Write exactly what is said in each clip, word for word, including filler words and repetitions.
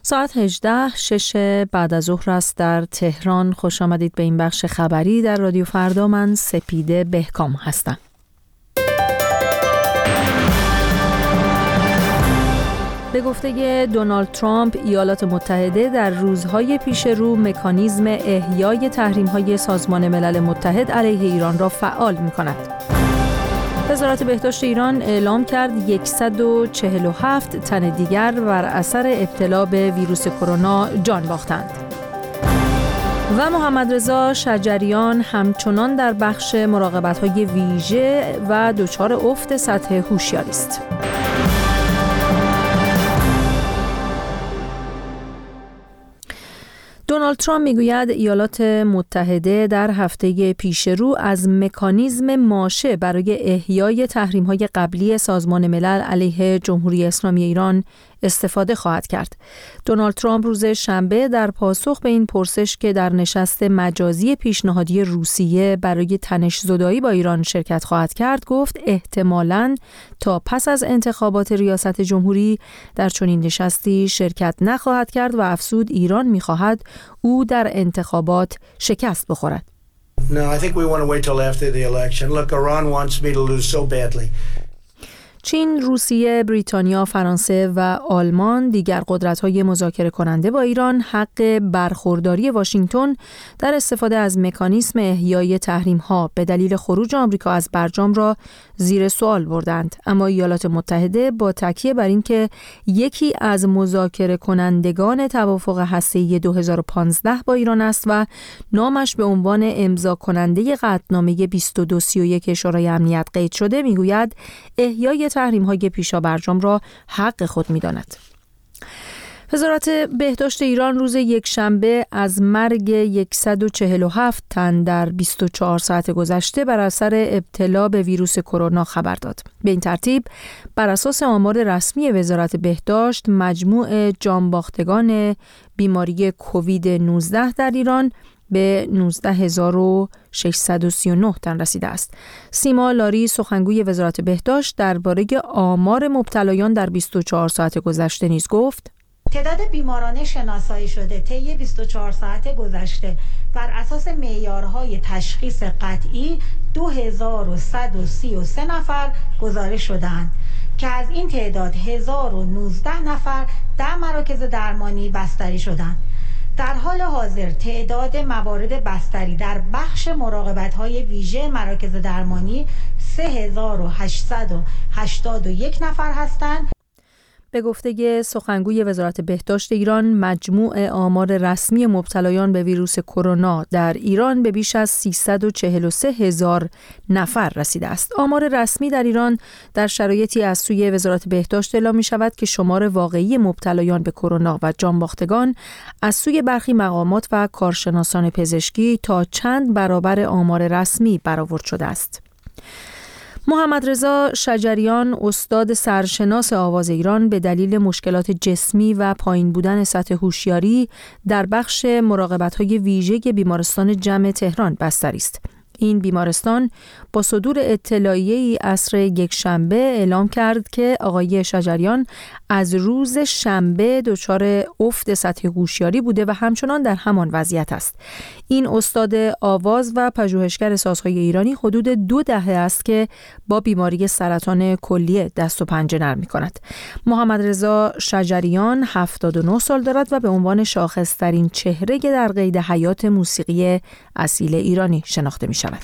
ساعت هجده شش بعد از ظهر است در تهران. خوش آمدید به این بخش خبری در رادیو فردا. من سپیده بهکام هستم. به گفته دونالد ترامپ، ایالات متحده در روزهای پیش رو مکانیزم احیای تحریم‌های سازمان ملل متحد علیه ایران را فعال می‌کند. وزارت بهداشت ایران اعلام کرد صد و چهل و هفت تن دیگر بر اثر ابتلا به ویروس کرونا جان باختند. و محمد رضا شجریان همچنان در بخش مراقبت‌های ویژه و دچار افت سطح هوشیاری است. دونالد ترامپ میگوید ایالات متحده در هفته پیش رو از مکانیزم ماشه برای احیای تحریم‌های قبلی سازمان ملل علیه جمهوری اسلامی ایران استفاده خواهد کرد. دونالد ترامپ روز شنبه در پاسخ به این پرسش که در نشست مجازی پیشنهادی روسیه برای تنش‌زدایی با ایران شرکت خواهد کرد گفت احتمالاً تا پس از انتخابات ریاست جمهوری در چنین نشستی شرکت نخواهد کرد و افزود ایران می‌خواهد او در انتخابات شکست بخورد. No, I think we want to wait till after the election. Look, Iran wants me to lose so badly. چین، روسیه، بریتانیا، فرانسه و آلمان دیگر قدرت‌های مذاکره کننده با ایران حق برخورداری واشنگتن در استفاده از مکانیزم احیای تحریم‌ها به دلیل خروج آمریکا از برجام را زیر سوال بردند. اما ایالات متحده با تکیه بر اینکه یکی از مذاکره کنندگان توافق هسته‌ای دو هزار و پانزده با ایران است و نامش به عنوان امضا کننده قطعنامه بیست و دو سی و یک شورای امنیت قید شده، میگوید احیای تحریم‌های پیشا برجام را حق خود می‌داند. وزارت بهداشت ایران روز یکشنبه از مرگ صد و چهل و هفت تن در بیست و چهار ساعت گذشته بر اثر ابتلا به ویروس کرونا خبر داد. به این ترتیب بر اساس آمار رسمی وزارت بهداشت مجموع جانباختگان بیماری کووید نوزده در ایران به نوزده هزار و ششصد و سی و نه تن رسیده است. سیما لاری سخنگوی وزارت بهداشت درباره آمار مبتلایان در بیست و چهار ساعت گذشته نیز گفت: تعداد بیماران شناسایی شده طی بیست و چهار ساعت گذشته بر اساس معیارهای تشخیص قطعی دو هزار و صد و سی و سه نفر گزارش شدند که از این تعداد هزار و نوزده نفر در مراکز درمانی بستری شدند. در حال حاضر تعداد موارد بستری در بخش مراقبت‌های ویژه مراکز درمانی سه هزار و هشتصد و هشتاد و یک نفر هستند. به گفته سخنگوی وزارت بهداشت ایران، مجموع آمار رسمی مبتلایان به ویروس کرونا در ایران به بیش از سیصد و چهل و سه هزار نفر رسیده است. آمار رسمی در ایران در شرایطی از سوی وزارت بهداشت اعلام می شود که شمار واقعی مبتلایان به کرونا و جانباختگان از سوی برخی مقامات و کارشناسان پزشکی تا چند برابر آمار رسمی برآورد شده است. محمد رضا شجریان، استاد سرشناس آواز ایران، به دلیل مشکلات جسمی و پایین بودن سطح هوشیاری در بخش مراقبت‌های ویژه بیمارستان جمع تهران بستری است. این بیمارستان با صدور اطلاعیه‌ای عصر یکشنبه اعلام کرد که آقای شجریان از روز شنبه دچار افت سطح هوشیاری بوده و همچنان در همان وضعیت است. این استاد آواز و پژوهشگر سازهای ایرانی حدود دو دهه است که با بیماری سرطان کلیه دست و پنجه نرم می‌کند. محمد رضا شجریان هفتاد و نه سال دارد و به عنوان شاخص‌ترین چهره در قید حیات موسیقی اصیل ایرانی شناخته می‌شود.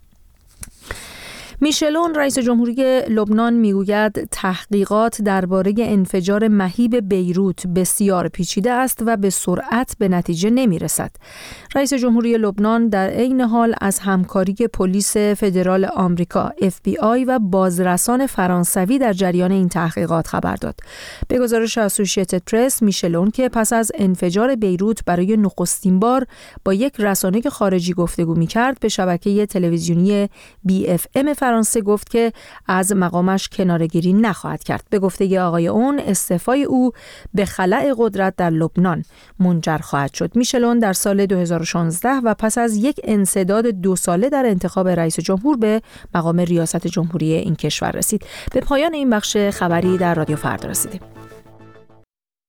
میشلون، رئیس جمهوری لبنان، میگوید تحقیقات درباره انفجار مهیب بیروت بسیار پیچیده است و به سرعت به نتیجه نمیرسد. رئیس جمهوری لبنان در عین حال از همکاری پلیس فدرال آمریکا اف بی آی و بازرسان فرانسوی در جریان این تحقیقات خبر داد. به گزارش اسوسییتد پرس، میشلون که پس از انفجار بیروت برای نخستین بار با یک رسانه خارجی گفتگو می‌کرد، به شبکه تلویزیونی بی اف ام فرانسه گفت که از مقامش کناره‌گیری نخواهد کرد. به گفته آقای اون، استعفای او به خلأ قدرت در لبنان منجر خواهد شد. میشلون در سال دو هزار و شانزده و پس از یک انسداد دو ساله در انتخاب رئیس جمهور به مقام ریاست جمهوری این کشور رسید. به پایان این بخش خبری در رادیو فردا رسیدیم.